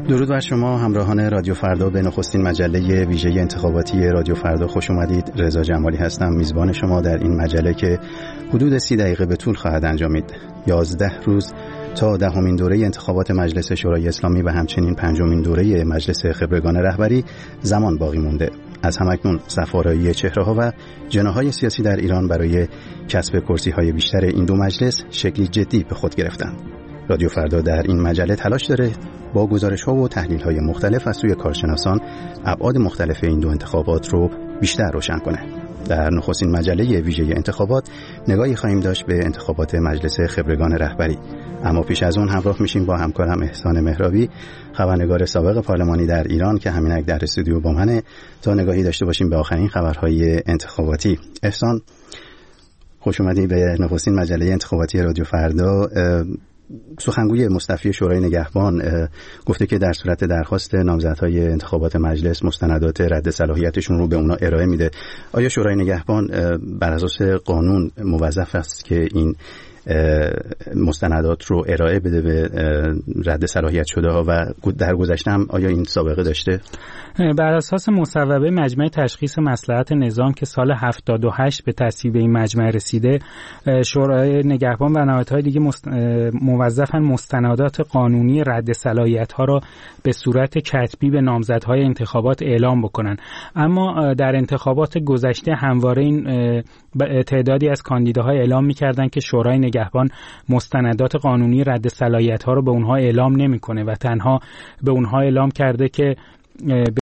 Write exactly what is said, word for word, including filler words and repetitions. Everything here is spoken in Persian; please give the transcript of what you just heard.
درود بر شما همراهان رادیو فردا به نخستین مجله ویژه انتخاباتی رادیو فردا خوش اومدید. رضا جمالی هستم، میزبان شما در این مجله که حدود سی دقیقه به طول خواهد انجامید. یازده روز تا دهمین دوره انتخابات مجلس شورای اسلامی و همچنین پنجمین دوره مجلس خبرگان رهبری زمان باقی مونده. از همکنون صف‌آرایی چهره‌ها و جناح‌های سیاسی در ایران برای کسب کرسی‌های بیشتر این دو مجلس شکلی جدی به خود گرفتند. رادیو فردا در این مجله تلاش داره با گزارش‌ها و تحلیل‌های مختلف از سوی کارشناسان ابعاد مختلف این دو انتخابات رو بیشتر روشن کنه. در نخستین مجله ویژه انتخابات نگاهی خواهیم داشت به انتخابات مجلس خبرگان رهبری. اما پیش از اون همراه میشیم با همکارم احسان مهرابی، خبرنگار سابق پارلمانی در ایران که همینک در استودیو با منه، تا نگاهی داشته باشیم به آخرین خبرهای انتخاباتی. احسان، خوش اومدی به نخستین مجله انتخاباتی رادیو فردا. سخنگوی مصطفی شورای نگهبان گفته که در صورت درخواست نامزدهای انتخابات مجلس مستندات رد صلاحیتشون رو به اونا ارائه میده. آیا شورای نگهبان بر اساس قانون موظف است که این مستندات رو ارائه بده به رد صلاحیت شده ها و در گذشته هم آیا این سابقه داشته؟ بر اساس مصوبه مجمع تشخیص مصلحت نظام که سال هفتاد و هشت به تصویب این مجمع رسیده، شورای نگهبان و نهادهای دیگه موظفن مستندات قانونی رد صلاحیت ها را به صورت کتبی به نامزدهای انتخابات اعلام بکنن. اما در انتخابات گذشته همواره این تعدادی از کاندیداها اعلام می‌کردند که شورای نگهبان مستندات قانونی رد صلاحیت‌ها رو به اونها اعلام نمی‌کنه و تنها به اونها اعلام کرده که